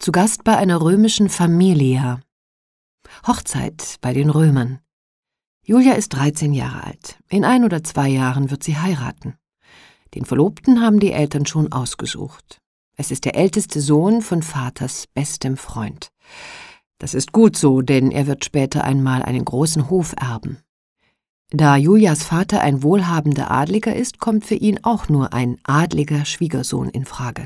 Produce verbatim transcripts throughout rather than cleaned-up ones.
Zu Gast bei einer römischen Familia. Hochzeit bei den Römern. Julia ist dreizehn Jahre alt. In ein oder zwei Jahren wird sie heiraten. Den Verlobten haben die Eltern schon ausgesucht. Es ist der älteste Sohn von Vaters bestem Freund. Das ist gut so, denn er wird später einmal einen großen Hof erben. Da Julias Vater ein wohlhabender Adliger ist, kommt für ihn auch nur ein adliger Schwiegersohn in Frage.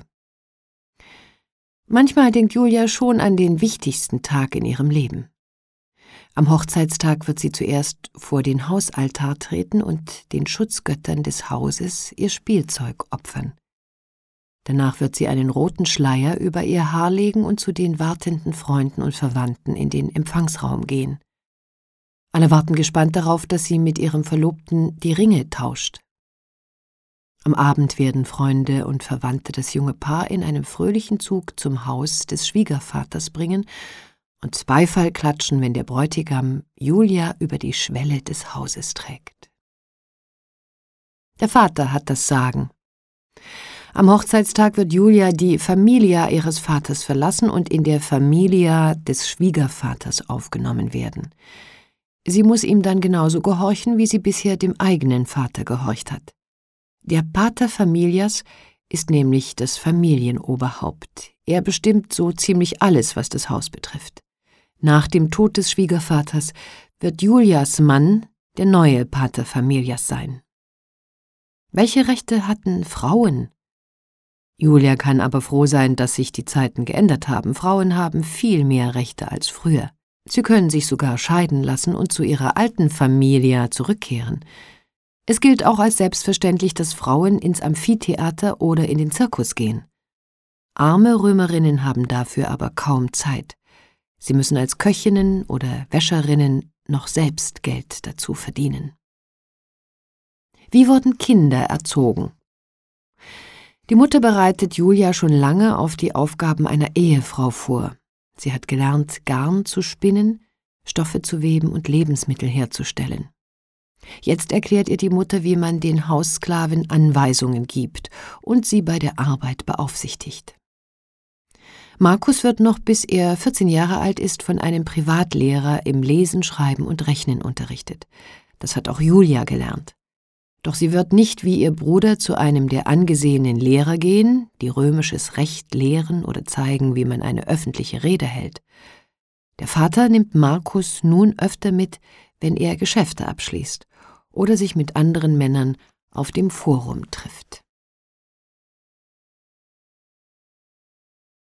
Manchmal denkt Julia schon an den wichtigsten Tag in ihrem Leben. Am Hochzeitstag wird sie zuerst vor den Hausaltar treten und den Schutzgöttern des Hauses ihr Spielzeug opfern. Danach wird sie einen roten Schleier über ihr Haar legen und zu den wartenden Freunden und Verwandten in den Empfangsraum gehen. Alle warten gespannt darauf, dass sie mit ihrem Verlobten die Ringe tauscht. Am Abend werden Freunde und Verwandte das junge Paar in einem fröhlichen Zug zum Haus des Schwiegervaters bringen und Beifall klatschen, wenn der Bräutigam Julia über die Schwelle des Hauses trägt. Der Vater hat das Sagen. Am Hochzeitstag wird Julia die Familia ihres Vaters verlassen und in der Familia des Schwiegervaters aufgenommen werden. Sie muss ihm dann genauso gehorchen, wie sie bisher dem eigenen Vater gehorcht hat. Der Pater Familias ist nämlich das Familienoberhaupt. Er bestimmt so ziemlich alles, was das Haus betrifft. Nach dem Tod des Schwiegervaters wird Julias Mann der neue Pater Familias sein. Welche Rechte hatten Frauen? Julia kann aber froh sein, dass sich die Zeiten geändert haben. Frauen haben viel mehr Rechte als früher. Sie können sich sogar scheiden lassen und zu ihrer alten Familia zurückkehren. Es gilt auch als selbstverständlich, dass Frauen ins Amphitheater oder in den Zirkus gehen. Arme Römerinnen haben dafür aber kaum Zeit. Sie müssen als Köchinnen oder Wäscherinnen noch selbst Geld dazu verdienen. Wie wurden Kinder erzogen? Die Mutter bereitet Julia schon lange auf die Aufgaben einer Ehefrau vor. Sie hat gelernt, Garn zu spinnen, Stoffe zu weben und Lebensmittel herzustellen. Jetzt erklärt ihr die Mutter, wie man den Haussklaven Anweisungen gibt und sie bei der Arbeit beaufsichtigt. Markus wird noch bis er vierzehn Jahre alt ist von einem Privatlehrer im Lesen, Schreiben und Rechnen unterrichtet. Das hat auch Julia gelernt. Doch sie wird nicht wie ihr Bruder zu einem der angesehenen Lehrer gehen, die römisches Recht lehren oder zeigen, wie man eine öffentliche Rede hält. Der Vater nimmt Markus nun öfter mit, wenn er Geschäfte abschließt oder sich mit anderen Männern auf dem Forum trifft.